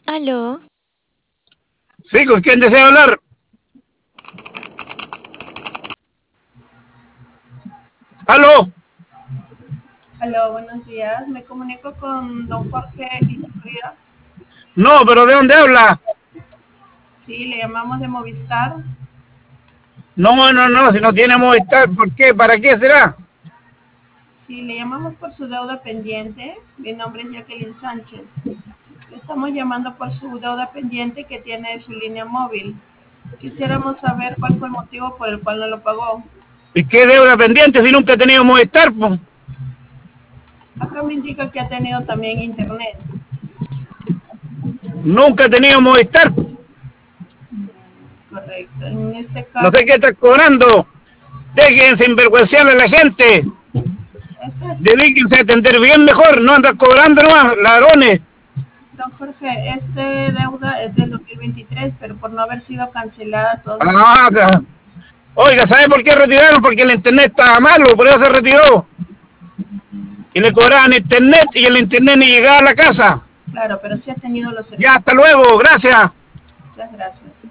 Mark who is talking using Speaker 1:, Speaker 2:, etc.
Speaker 1: Aló,
Speaker 2: Sí, ¿con quién desea hablar? ¿Aló?
Speaker 3: Aló, buenos días. Me comunico con don Jorge Izurria.
Speaker 2: No, pero ¿de dónde habla?
Speaker 3: Sí, le llamamos de Movistar.
Speaker 2: No, si no tiene Movistar, ¿por qué? ¿Para qué será?
Speaker 3: Sí, le llamamos por su deuda pendiente. Mi nombre es Jacqueline Sánchez. Le estamos llamando por su deuda pendiente que tiene su línea móvil. Quisiéramos saber cuál fue el motivo por el cual no lo pagó.
Speaker 2: ¿Y qué deuda pendiente si nunca he tenido Movistar, po?
Speaker 3: Acá me indica que ha tenido también internet.
Speaker 2: Nunca he tenido Movistar.
Speaker 3: Correcto. En este
Speaker 2: No
Speaker 3: caso,
Speaker 2: sé qué estás cobrando. Dejen sinvergüenciarle a la gente.
Speaker 3: este es,
Speaker 2: Dedíquense a atender bien mejor. No andan cobrando nomás, ladrones.
Speaker 3: don Jorge, este deuda es del 2023, pero por no haber sido cancelada, todos los...
Speaker 2: Ah, oiga, ¿sabe por qué retiraron? Porque el internet estaba malo, por eso se retiró. Y le cobraban internet y el internet ni llegaba a la casa.
Speaker 3: Claro, pero sí ha tenido los
Speaker 2: Ya,
Speaker 3: servicios.
Speaker 2: hasta luego, gracias.
Speaker 3: Muchas gracias.